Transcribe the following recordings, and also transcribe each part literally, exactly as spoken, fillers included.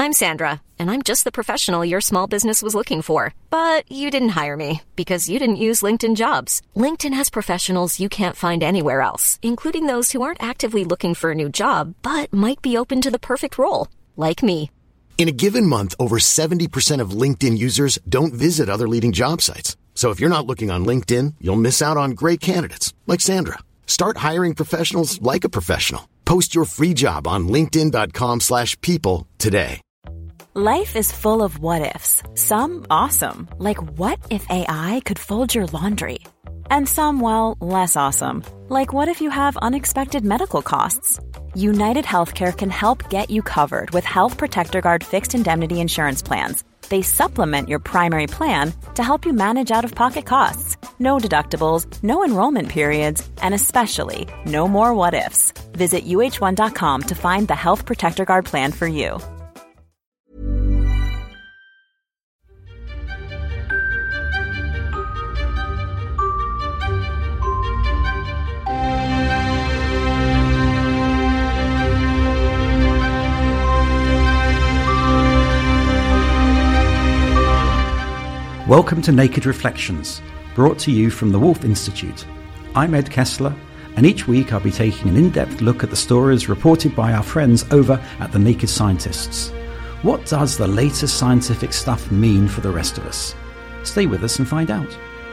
I'm Sandra, and I'm just the professional your small business was looking for. But you didn't hire me because you didn't use LinkedIn Jobs. LinkedIn has professionals you can't find anywhere else, including those who aren't actively looking for a new job, but might be open to the perfect role, like me. In a given month, over seventy percent of LinkedIn users don't visit other leading job sites. So if you're not looking on LinkedIn, you'll miss out on great candidates like Sandra. Start hiring professionals like a professional. Post your free job on linkedin.com slash people today. Life is full of what-ifs. Some awesome, like what if A I could fold your laundry? And some, well, less awesome, like what if you have unexpected medical costs? United Healthcare can help get you covered with Health Protector Guard fixed indemnity insurance plans. They supplement your primary plan to help you manage out-of-pocket costs. No deductibles, no enrollment periods, and especially no more what-ifs. Visit U H one dot com to find the Health Protector Guard plan for you. Welcome to Naked Reflections, brought to you from the Wolf Institute. I'm Ed Kessler, and each week I'll be taking an in-depth look at the stories reported by our friends over at The Naked Scientists. What does the latest scientific stuff mean for the rest of us? Stay with us and find out.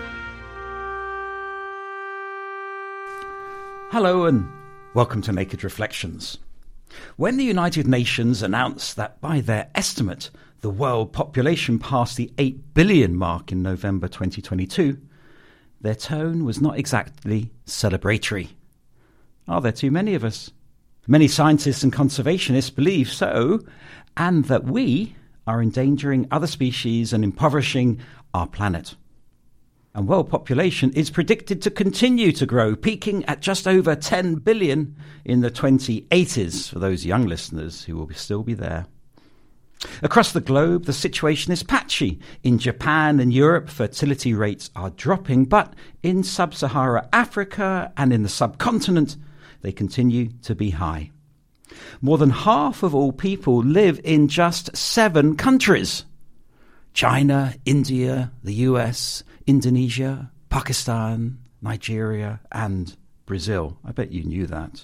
Hello and welcome to Naked Reflections. When the United Nations announced that by their estimate the world population passed the eight billion mark in November twenty twenty-two, their tone was not exactly celebratory. Are there too many of us? Many scientists and conservationists believe so, and that we are endangering other species and impoverishing our planet. And world population is predicted to continue to grow, peaking at just over ten billion in the twenty eighties, for those young listeners who will still be there. Across the globe, the situation is patchy. In Japan and Europe, fertility rates are dropping, but in sub-Saharan Africa and in the subcontinent, they continue to be high. More than half of all people live in just seven countries: China, India, the U S, Indonesia, Pakistan, Nigeria, and Brazil. I bet you knew that.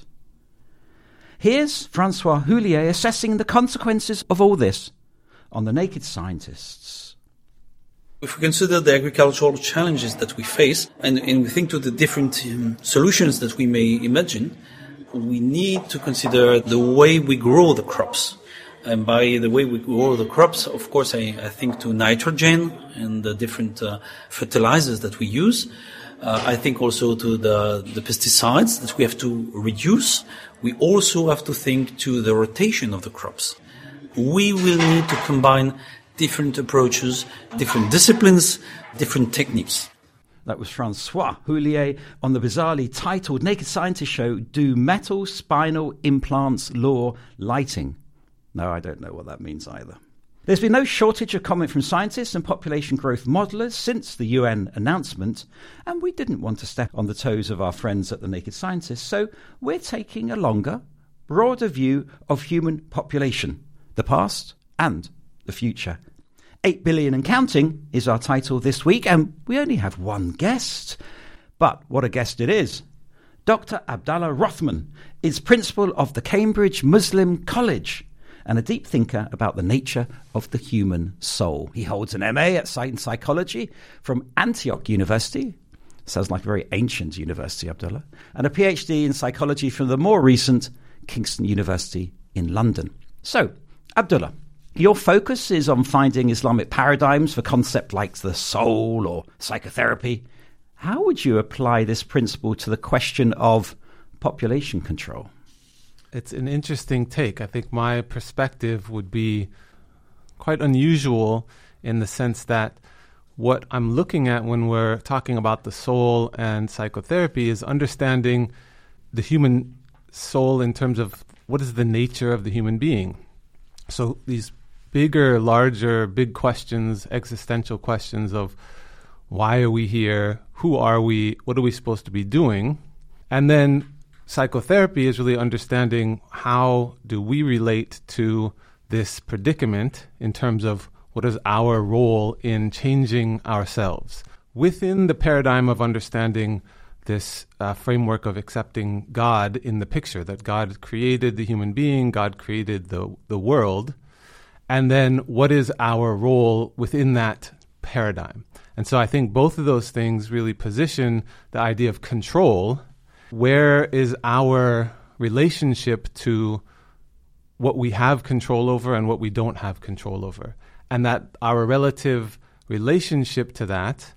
Here's Francois Houllier assessing the consequences of all this on The Naked Scientists. If we consider the agricultural challenges that we face and, and we think to the different um, solutions that we may imagine, we need to consider the way we grow the crops. And by the way we grow the crops, of course, I, I think to nitrogen and the different uh, fertilizers that we use. Uh, I think also to the, the pesticides that we have to reduce. We also have to think to the rotation of the crops. We will need to combine different approaches, different disciplines, different techniques. That was Francois Houllier on the bizarrely titled Naked Scientist show, Do Metal Spinal Implants Lure Lighting? No, I don't know what that means either. There's been no shortage of comment from scientists and population growth modelers since the U N announcement, and we didn't want to step on the toes of our friends at The Naked Scientists, so we're taking a longer, broader view of human population, the past and the future. Eight billion and counting is our title this week, and we only have one guest. But what a guest it is. Doctor Abdallah Rothman is principal of the Cambridge Muslim College and a deep thinker about the nature of the human soul. He holds an M A at Psych and Psychology from Antioch University. Sounds like a very ancient university, Abdullah. And a P H D in psychology from the more recent Kingston University in London. So, Abdullah, your focus is on finding Islamic paradigms for concepts like the soul or psychotherapy. How would you apply this principle to the question of population control? It's an interesting take. I think my perspective would be quite unusual in the sense that what I'm looking at when we're talking about the soul and psychotherapy is understanding the human soul in terms of what is the nature of the human being. So these bigger, larger, big questions, existential questions of why are we here? Who are we? What are we supposed to be doing? And then psychotherapy is really understanding how do we relate to this predicament in terms of what is our role in changing ourselves. Within the paradigm of understanding this uh, framework of accepting God in the picture, that God created the human being, God created the, the world, and then what is our role within that paradigm? And so I think both of those things really position the idea of control. Where is our relationship to what we have control over and what we don't have control over? And that our relative relationship to that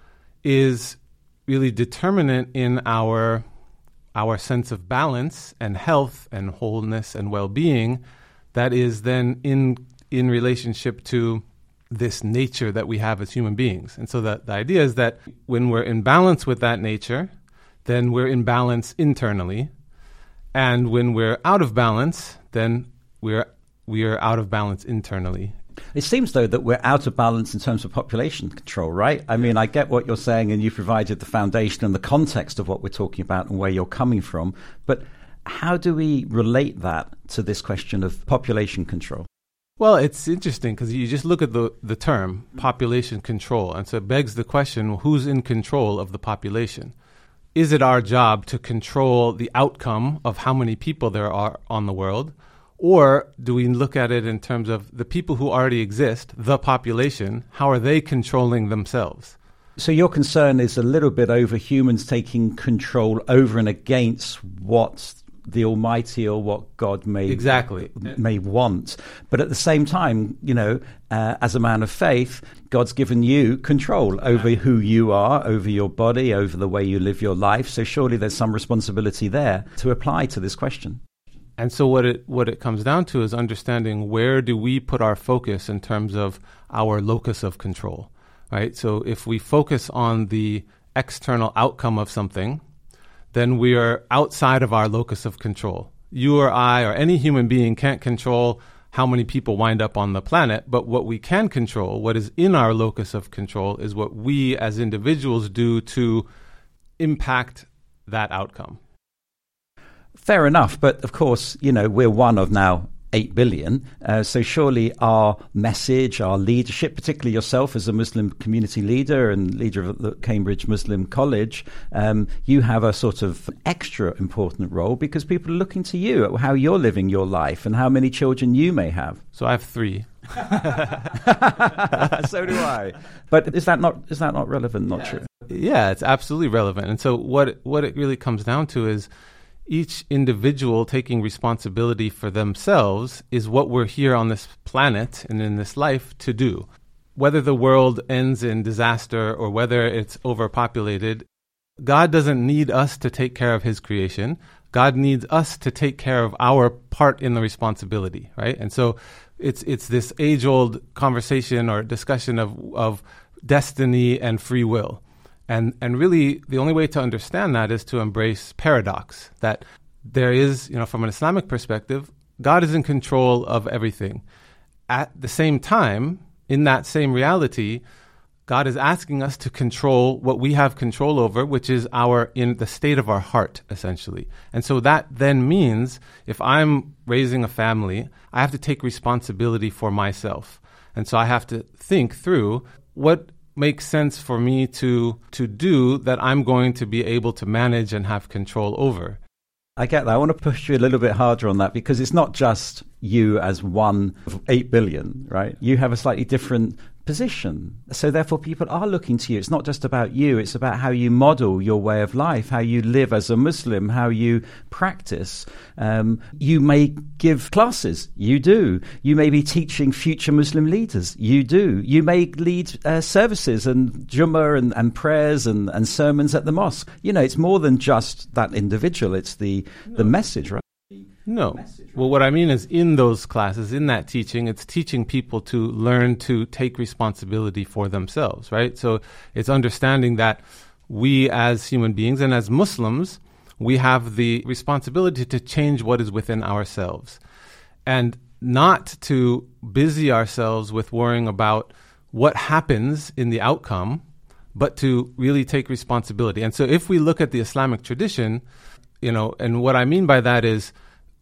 is really determinant in our our sense of balance and health and wholeness and well-being that is then in in relationship to this nature that we have as human beings. And so that the idea is that when we're in balance with that nature, then we're in balance internally. And when we're out of balance, then we're we are out of balance internally. It seems, though, that we're out of balance in terms of population control, right? I mean, I get what you're saying, and you've provided the foundation and the context of what we're talking about and where you're coming from. But how do we relate that to this question of population control? Well, it's interesting because you just look at the, the term population control, and so it begs the question, who's in control of the population? Is it our job to control the outcome of how many people there are on the world? Or do we look at it in terms of the people who already exist, the population, how are they controlling themselves? So your concern is a little bit over humans taking control over and against what the Almighty or what God may exactly may want. But at the same time, you know, uh, as a man of faith, God's given you control over who you are, over your body, over the way you live your life. So surely there's some responsibility there to apply to this question. And so what it what it comes down to is understanding where do we put our focus in terms of our locus of control, right? So if we focus on the external outcome of something, then we are outside of our locus of control. You or I or any human being can't control how many people wind up on the planet, but what we can control, what is in our locus of control, is what we as individuals do to impact that outcome. Fair enough, but of course, you know, we're one of now eight billion. Uh, so surely our message, our leadership, particularly yourself as a Muslim community leader and leader of the Cambridge Muslim College, um, you have a sort of extra important role because people are looking to you at how you're living your life and how many children you may have. So I have three. So do I. But is that not is that not relevant, not yeah. true? Yeah, it's absolutely relevant. And so what what it really comes down to is each individual taking responsibility for themselves is what we're here on this planet and in this life to do. Whether the world ends in disaster or whether it's overpopulated, God doesn't need us to take care of his creation. God needs us to take care of our part in the responsibility, right? And so it's it's this age-old conversation or discussion of of destiny and free will. And and really, the only way to understand that is to embrace paradox, that there is, you know, from an Islamic perspective, God is in control of everything. At the same time, in that same reality, God is asking us to control what we have control over, which is our in the state of our heart, essentially. And so that then means if I'm raising a family, I have to take responsibility for myself. And so I have to think through what makes sense for me to to do that I'm going to be able to manage and have control over. I get that. I want to push you a little bit harder on that because it's not just you as one of eight billion, right? You have a slightly different position. So therefore people are looking to you. It's not just about you. It's about how you model your way of life, how you live as a Muslim, how you practice. Um, you may give classes. You do. You may be teaching future Muslim leaders. You do. You may lead uh, services and Jummah and, and prayers and, and sermons at the mosque. You know, it's more than just that individual. It's the, no. the message, right? No. Well, what I mean is in those classes, in that teaching, it's teaching people to learn to take responsibility for themselves, right? So it's understanding that we as human beings and as Muslims, we have the responsibility to change what is within ourselves and not to busy ourselves with worrying about what happens in the outcome, but to really take responsibility. And so if we look at the Islamic tradition, you know, and what I mean by that is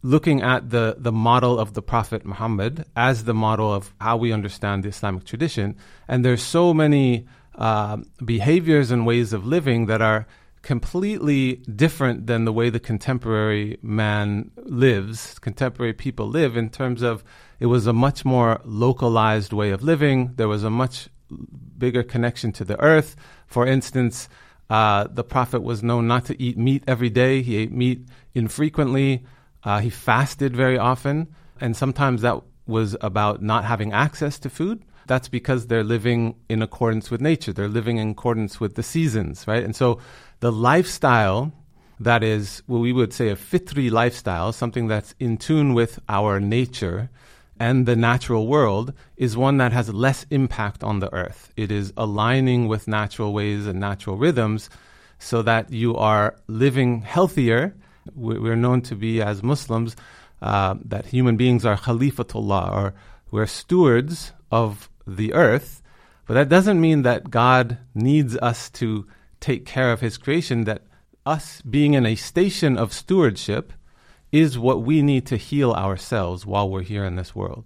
looking at the, the model of the Prophet Muhammad as the model of how we understand the Islamic tradition. And there's so many uh, behaviors and ways of living that are completely different than the way the contemporary man lives, contemporary people live, in terms of it was a much more localized way of living. There was a much bigger connection to the earth. For instance, uh, the Prophet was known not to eat meat every day. He ate meat infrequently. Uh, he fasted very often. And sometimes that was about not having access to food. That's because they're living in accordance with nature. They're living in accordance with the seasons, right? And so the lifestyle that is what we would say a fitri lifestyle, something that's in tune with our nature and the natural world, is one that has less impact on the earth. It is aligning with natural ways and natural rhythms so that you are living healthier. We're known to be, as Muslims, uh, that human beings are khalifatullah, or we're stewards of the earth. But that doesn't mean that God needs us to take care of his creation, that us being in a station of stewardship is what we need to heal ourselves while we're here in this world.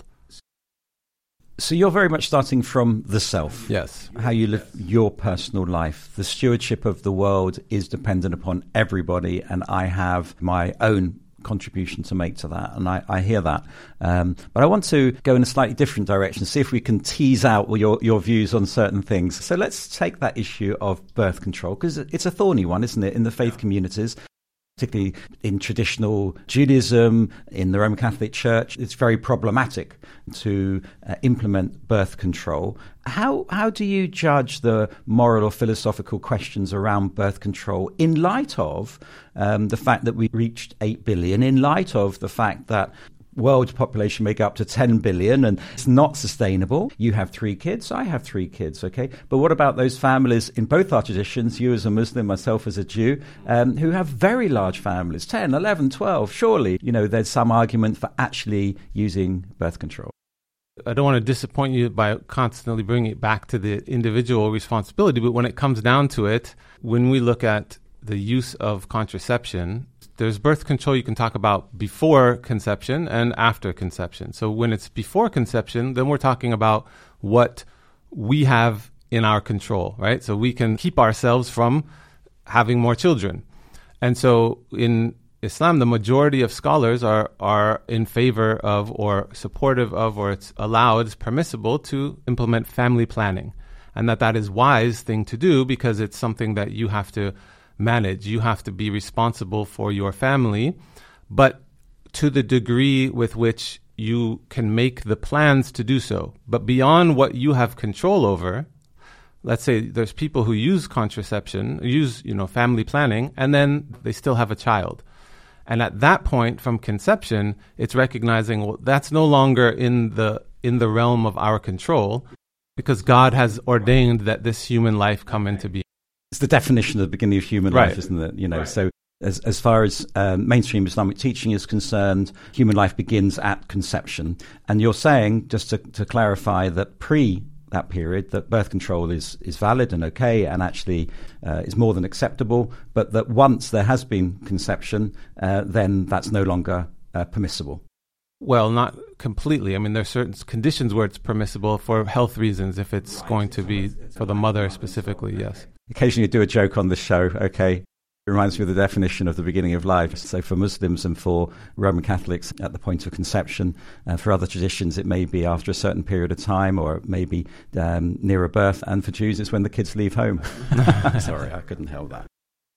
So you're very much starting from the self. Yes. How you live your personal life. The stewardship of the world is dependent upon everybody, and I have my own contribution to make to that, and I, I hear that. Um, but I want to go in a slightly different direction, see if we can tease out your, your views on certain things. So let's take that issue of birth control, because it's a thorny one, isn't it, in the faith communities, particularly in traditional Judaism, in the Roman Catholic Church. It's very problematic to uh, implement birth control. How how do you judge the moral or philosophical questions around birth control in light of um, the fact that we reached eight billion, in light of the fact that world population may go up to ten billion and it's not sustainable? You have three kids, I have three kids, okay? But what about those families in both our traditions, you as a Muslim, myself as a Jew, um, who have very large families, ten, eleven, twelve? Surely, you know, there's some argument for actually using birth control. I don't want to disappoint you by constantly bringing it back to the individual responsibility, but when it comes down to it, when we look at the use of contraception, there's birth control you can talk about before conception and after conception. So when it's before conception, then we're talking about what we have in our control, right? So we can keep ourselves from having more children. And so in Islam, the majority of scholars are, are in favor of or supportive of, or it's allowed, it's permissible to implement family planning. And that that is wise thing to do because it's something that you have to manage. You have to be responsible for your family, but to the degree with which you can make the plans to do so. But beyond what you have control over, let's say there's people who use contraception, use, you know, family planning, and then they still have a child. And at that point, from conception, it's recognizing, well, that's no longer in the in the realm of our control because God has ordained that this human life come into being. It's the definition of the beginning of human Right. life, isn't it? You know, Right. so as as far as um, mainstream Islamic teaching is concerned, human life begins at conception. And you're saying, just to, to clarify, that pre that period, that birth control is, is valid and okay and actually uh, is more than acceptable, but that once there has been conception, uh, then that's no longer uh, permissible. Well, not completely. I mean, there are certain conditions where it's permissible for health reasons if it's going to be for the mother specifically, yes. Occasionally you do a joke on the show, okay? It reminds me of the definition of the beginning of life. So for Muslims and for Roman Catholics, at the point of conception. Uh, for other traditions, it may be after a certain period of time, or it may be um, nearer birth. And for Jews, it's when the kids leave home. Sorry, I couldn't help that.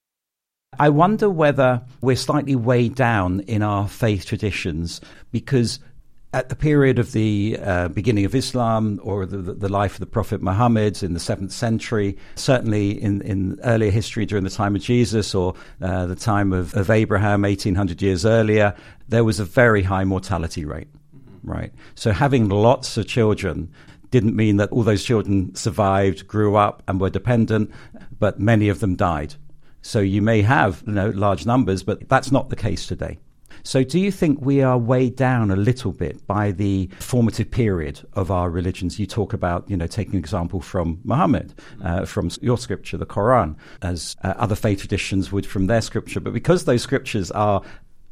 I wonder whether we're slightly weighed down in our faith traditions because at the period of the uh, beginning of Islam or the, the life of the Prophet Muhammad in the seventh century, certainly in, in earlier history during the time of Jesus or uh, the time of, of Abraham eighteen hundred years earlier, there was a very high mortality rate, mm-hmm. right? So having lots of children didn't mean that all those children survived, grew up and were dependent, but many of them died. So you may have, you know, large numbers, but that's not the case today. So do you think we are weighed down a little bit by the formative period of our religions? You talk about, you know, taking an example from Muhammad, uh, from your scripture, the Quran, as uh, other faith traditions would from their scripture. But because those scriptures are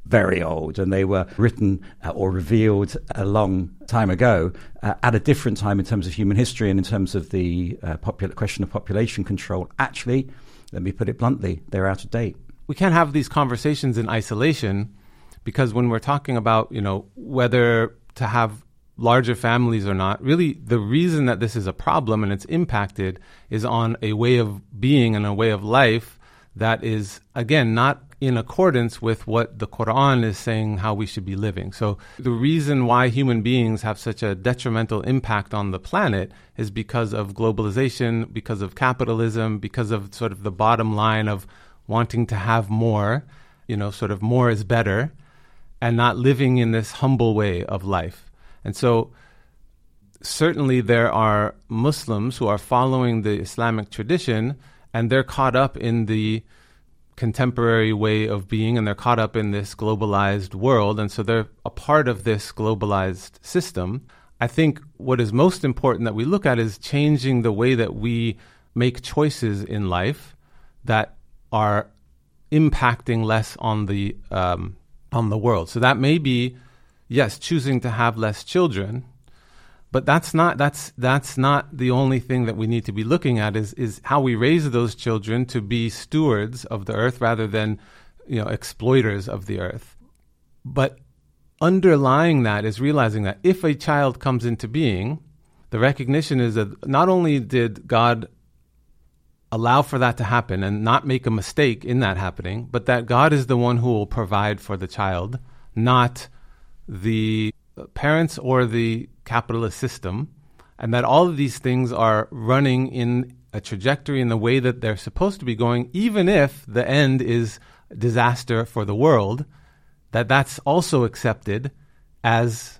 very old, and they were written uh, or revealed a long time ago uh, at a different time in terms of human history and in terms of the uh, popul- question of population control. Actually, let me put it bluntly, they're out of date. We can't have these conversations in isolation, because when we're talking about, you know, whether to have larger families or not, really the reason that this is a problem and it's impacted is on a way of being and a way of life that is, again, not in accordance with what the Quran is saying how we should be living. So the reason why human beings have such a detrimental impact on the planet is because of globalization, because of capitalism, because of sort of the bottom line of wanting to have more, you know, sort of more is better, and not living in this humble way of life. And so certainly there are Muslims who are following the Islamic tradition, and they're caught up in the contemporary way of being, and they're caught up in this globalized world, and so they're a part of this globalized system. I think what is most important that we look at is changing the way that we make choices in life that are impacting less on the um, on the world. So that may be, yes, choosing to have less children, but that's not that's that's not the only thing that we need to be looking at. Is is how we raise those children to be stewards of the earth rather than, you know, exploiters of the earth. But underlying that is realizing that if a child comes into being, the recognition is that not only did God allow for that to happen and not make a mistake in that happening, but that God is the one who will provide for the child, not the parents or the capitalist system, and that all of these things are running in a trajectory in the way that they're supposed to be going, even if the end is disaster for the world, that that's also accepted as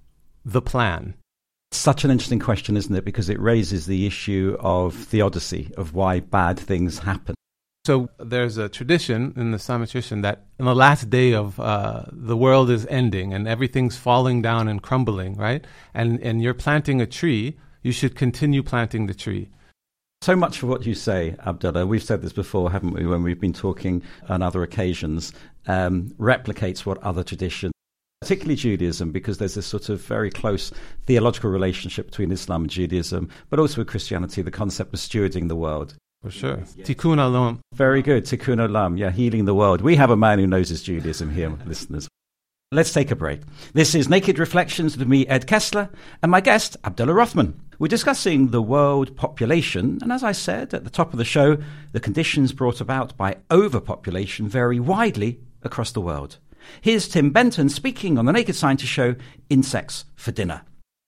the plan. Such an interesting question, isn't it? Because it raises the issue of theodicy, of why bad things happen. So there's a tradition in the Islamic tradition that in the last day of uh, the world is ending and everything's falling down and crumbling, right? And and you're planting a tree, you should continue planting the tree. So much for what you say, Abdullah, we've said this before, haven't we, when we've been talking on other occasions, um, replicates what other traditions, particularly Judaism, because there's this sort of very close theological relationship between Islam and Judaism, but also with Christianity, the concept of stewarding the world. For sure. Tikkun olam. Very good. Tikkun olam. Yeah, healing the world. We have a man who knows his Judaism here, listeners. Let's take a break. This is Naked Reflections with me, Ed Kessler, and my guest, Abdullah Rothman. We're discussing the world population, and as I said at the top of the show, the conditions brought about by overpopulation vary widely across the world. Here's Tim Benton speaking on the Naked Scientist show, Insects for Dinner.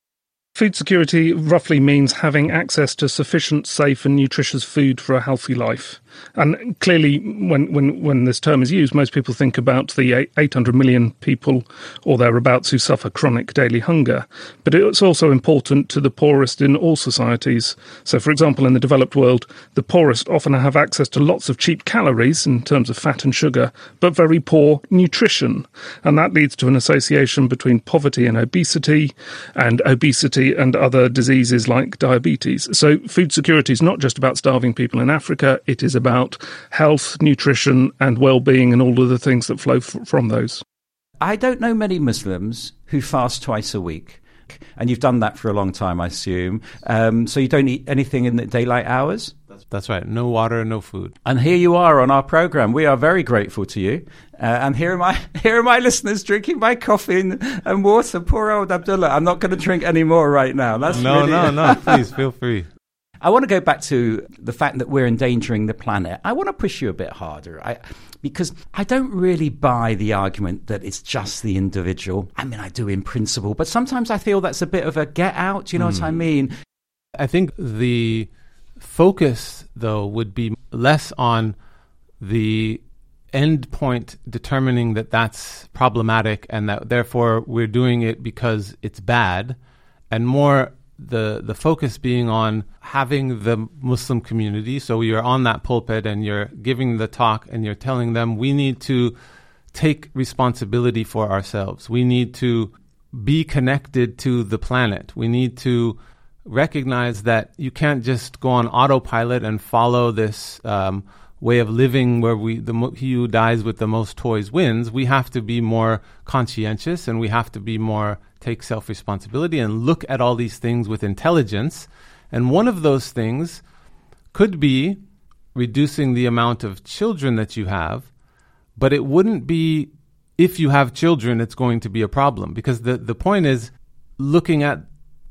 Food security roughly means having access to sufficient, safe and nutritious food for a healthy life. And clearly, when, when, when this term is used, most people think about the eight hundred million people or thereabouts who suffer chronic daily hunger. But it's also important to the poorest in all societies. So, for example, in the developed world, the poorest often have access to lots of cheap calories in terms of fat and sugar, but very poor nutrition. And that leads to an association between poverty and obesity, and obesity and other diseases like diabetes. So food security is not just about starving people in Africa, it is about health, nutrition and well-being and all of the things that flow f- from those. I don't know many Muslims who fast twice a week, and you've done that for a long time, I assume. Um, so you don't eat anything in the daylight hours? That's right. No water, no food. And here you are on our program. We are very grateful to you. Uh, and here are my here are my listeners drinking my coffee and, and water. Poor old Abdullah. I'm not going to drink any more right now. That's no, really... no, no. Please feel free. I want to go back to the fact that we're endangering the planet. I want to push you a bit harder, I, because I don't really buy the argument that it's just the individual. I mean, I do in principle, but sometimes I feel that's a bit of a get out. Do you know mm. what I mean? I think the focus, though, would be less on the end point determining that that's problematic and that therefore we're doing it because it's bad, and more the the focus being on having the Muslim community. So you're on that pulpit and you're giving the talk and you're telling them we need to take responsibility for ourselves. We need to be connected to the planet. We need to recognize that you can't just go on autopilot and follow this um, way of living where we the mo- he who dies with the most toys wins, we have to be more conscientious, and we have to be more take self-responsibility and look at all these things with intelligence. And one of those things could be reducing the amount of children that you have, but it wouldn't be if you have children it's going to be a problem, because the, the point is looking at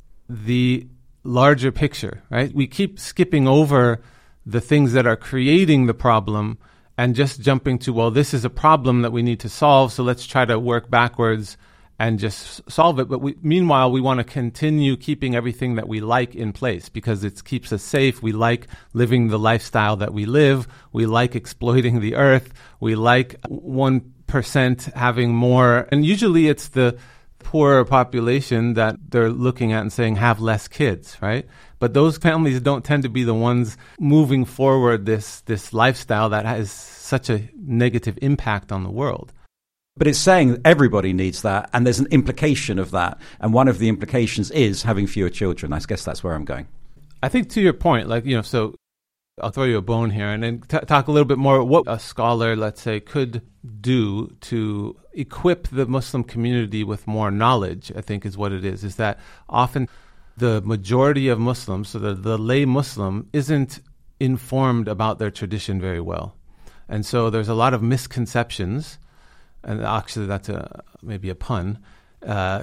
the larger picture, right? We keep skipping over the things that are creating the problem and just jumping to, well, this is a problem that we need to solve, so let's try to work backwards and just solve it. But we, meanwhile, we want to continue keeping everything that we like in place because it keeps us safe. We like living the lifestyle that we live. We like exploiting the earth. We like one percent having more. And usually it's the poorer population that they're looking at and saying have less kids, right? But those families don't tend to be the ones moving forward this this lifestyle that has such a negative impact on the world. But it's saying that everybody needs that, and there's an implication of that. And one of the implications is having fewer children. I guess that's where I'm going. I think to your point, like, you know, so I'll throw you a bone here and then t- talk a little bit more what a scholar, let's say, could do to equip the Muslim community with more knowledge, I think is what it is, is that often the majority of Muslims, so the, the lay Muslim, isn't informed about their tradition very well. And so there's a lot of misconceptions, and actually that's a maybe a pun, uh,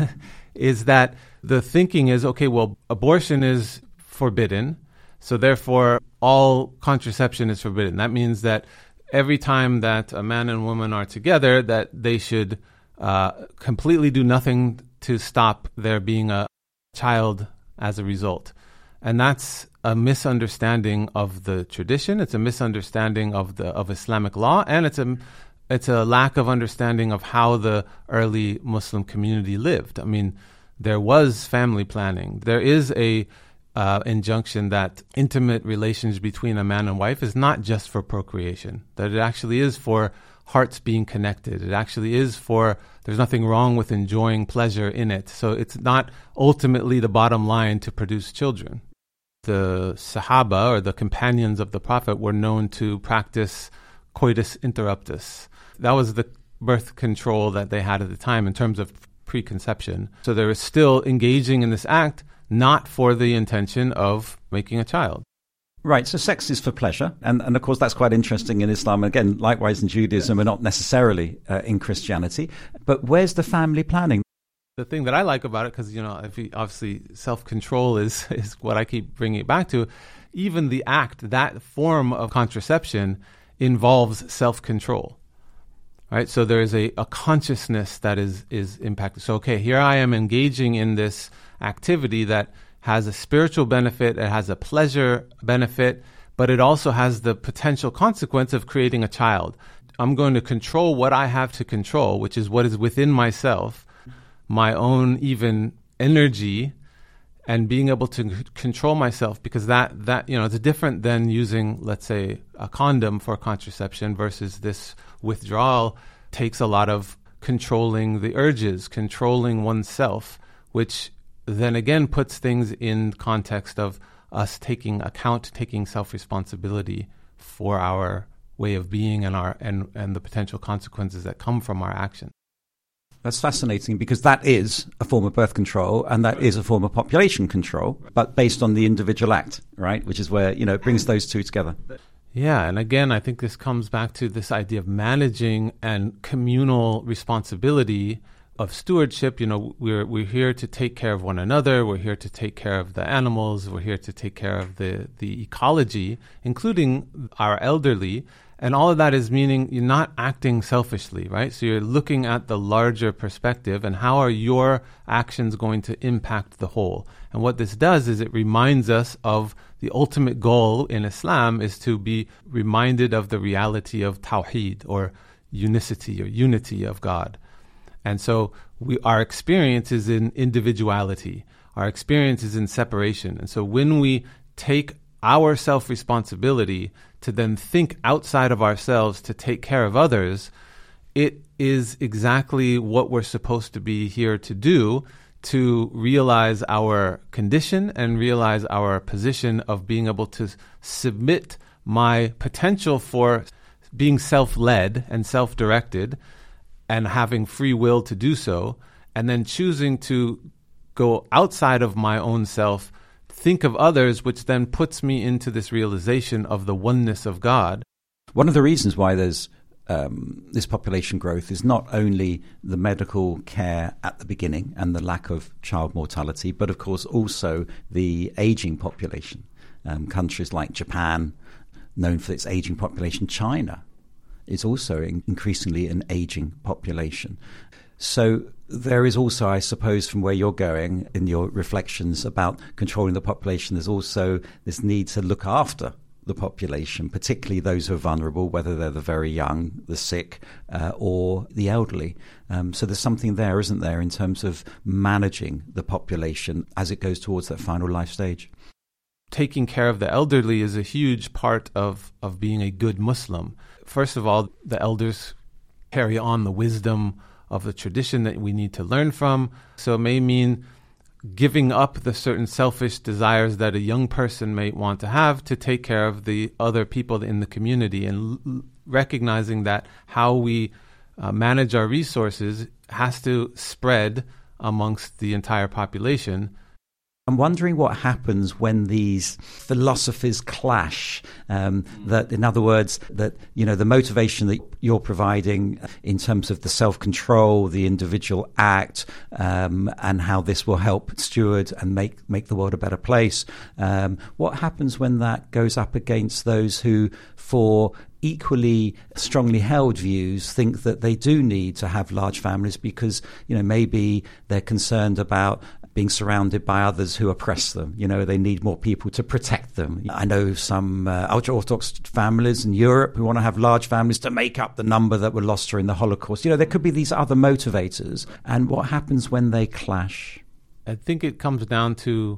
is that the thinking is, okay, well, abortion is forbidden, so therefore all contraception is forbidden. That means that every time that a man and woman are together, that they should uh, completely do nothing to stop there being a child as a result. And that's a misunderstanding of the tradition. It's a misunderstanding of the of Islamic law, and it's a it's a lack of understanding of how the early Muslim community lived. I mean, there was family planning. There is a uh, injunction that intimate relations between a man and wife is not just for procreation, that it actually is for hearts being connected. It actually is for, there's nothing wrong with enjoying pleasure in it. So it's not ultimately the bottom line to produce children. The Sahaba, or the companions of the Prophet, were known to practice coitus interruptus. That was the birth control that they had at the time in terms of preconception. So they were still engaging in this act, not for the intention of making a child. Right, so sex is for pleasure, and, and of course that's quite interesting in Islam. Again, likewise in Judaism, and not necessarily uh, in Christianity. But where's the family planning? The thing that I like about it, because, you know, if we, obviously self-control is, is what I keep bringing it back to, even the act, that form of contraception involves self-control, right? So there is a, a consciousness that is, is impacted. So, okay, here I am engaging in this activity that has a spiritual benefit, it has a pleasure benefit, but it also has the potential consequence of creating a child. I'm going to control what I have to control, which is what is within myself, my own even energy, and being able to c- control myself, because that, that, you know, it's different than using, let's say, a condom for contraception versus this withdrawal takes a lot of controlling the urges, controlling oneself, which then again puts things in context of us taking account, taking self-responsibility for our way of being and our and, and the potential consequences that come from our action. That's fascinating, because that is a form of birth control, and that is a form of population control, but based on the individual act, right? Which is where, you know, it brings those two together. Yeah, and again, I think this comes back to this idea of managing and communal responsibility of stewardship. You know, we're we're here to take care of one another. We're here to take care of the animals. We're here to take care of the, the ecology, including our elderly. And all of that is meaning you're not acting selfishly, right? So you're looking at the larger perspective and how are your actions going to impact the whole. And what this does is it reminds us of the ultimate goal in Islam is to be reminded of the reality of Tawheed, or unicity or unity of God. And so we, our experience is in individuality. Our experience is in separation. And so when we take our self-responsibility to then think outside of ourselves to take care of others, it is exactly what we're supposed to be here to do, to realize our condition and realize our position of being able to submit my potential for being self-led and self-directed and having free will to do so, and then choosing to go outside of my own self, think of others, which then puts me into this realization of the oneness of God. One of the reasons why there's um, this population growth is not only the medical care at the beginning and the lack of child mortality, but of course also the aging population. Um, countries like Japan, known for its aging population, China is also in increasingly an aging population. So there is also, I suppose, from where you're going in your reflections about controlling the population, there's also this need to look after the population, particularly those who are vulnerable, whether they're the very young, the sick, uh, or the elderly. Um, so there's something there, isn't there, in terms of managing the population as it goes towards that final life stage? Taking care of the elderly is a huge part of, of being a good Muslim. First of all, the elders carry on the wisdom of the tradition that we need to learn from. So it may mean giving up the certain selfish desires that a young person may want to have to take care of the other people in the community, and l- recognizing that how we uh, manage our resources has to spread amongst the entire population. I'm wondering what happens when these philosophies clash. Um, that, in other words, that you know the motivation that you're providing in terms of the self-control, the individual act, um, and how this will help steward and make make the world a better place. Um, what happens when that goes up against those who, for equally strongly held views, think that they do need to have large families because you know maybe they're concerned about being surrounded by others who oppress them. You know, they need more people to protect them. I know some uh, ultra-Orthodox families in Europe who want to have large families to make up the number that were lost during the Holocaust. You know, there could be these other motivators. And what happens when they clash? I think it comes down to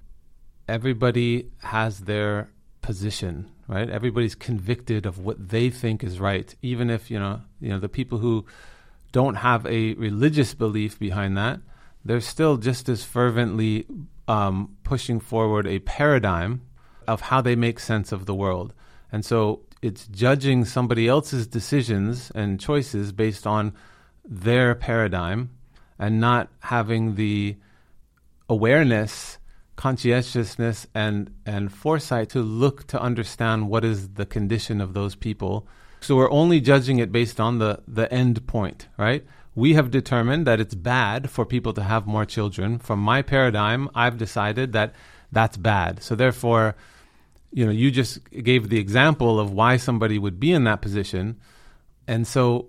everybody has their position, right? Everybody's convicted of what they think is right, even if, you know, you know, the people who don't have a religious belief behind that, they're still just as fervently um, pushing forward a paradigm of how they make sense of the world. And so it's judging somebody else's decisions and choices based on their paradigm and not having the awareness, conscientiousness, and, and foresight to look to understand what is the condition of those people. So we're only judging it based on the, the end point, right? We have determined that it's bad for people to have more children. From my paradigm, I've decided that that's bad. So therefore, you know, you just gave the example of why somebody would be in that position. And so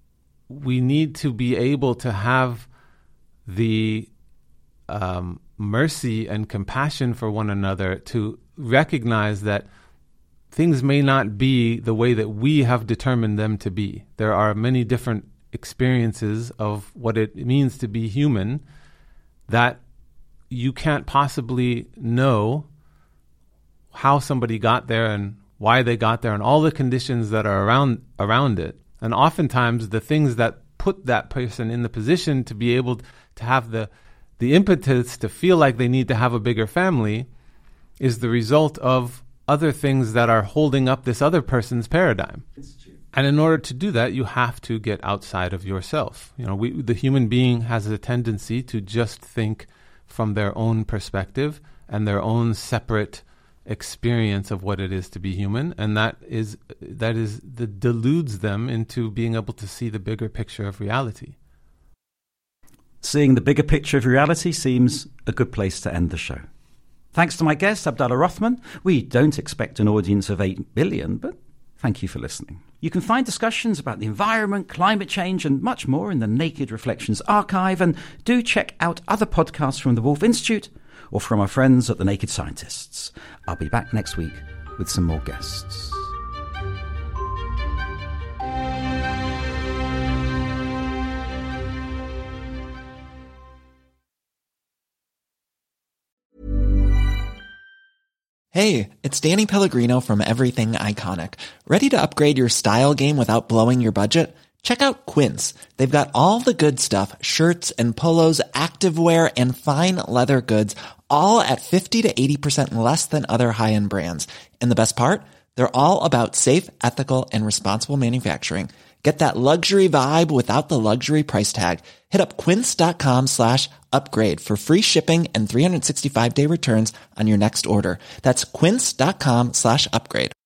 we need to be able to have the um, mercy and compassion for one another to recognize that things may not be the way that we have determined them to be. There are many different experiences of what it means to be human that you can't possibly know how somebody got there and why they got there and all the conditions that are around around it. And oftentimes the things that put that person in the position to be able to have the the impetus to feel like they need to have a bigger family is the result of other things that are holding up this other person's paradigm. And in order to do that, you have to get outside of yourself. You know, we, the human being has a tendency to just think from their own perspective and their own separate experience of what it is to be human, and that is that is that deludes them into being able to see the bigger picture of reality. Seeing the bigger picture of reality seems a good place to end the show. Thanks to my guest, Abdallah Rothman. We don't expect an audience of eight billion, but thank you for listening. You can find discussions about the environment, climate change, and much more in the Naked Reflections archive. And do check out other podcasts from the Wolf Institute or from our friends at the Naked Scientists. I'll be back next week with some more guests. Hey, it's Danny Pellegrino from Everything Iconic. Ready to upgrade your style game without blowing your budget? Check out Quince. They've got all the good stuff, shirts and polos, activewear, and fine leather goods, all at fifty to eighty percent less than other high-end brands. And the best part? They're all about safe, ethical, and responsible manufacturing. Get that luxury vibe without the luxury price tag. Hit up quince.com slash upgrade for free shipping and three sixty-five day returns on your next order. That's quince.com slash upgrade.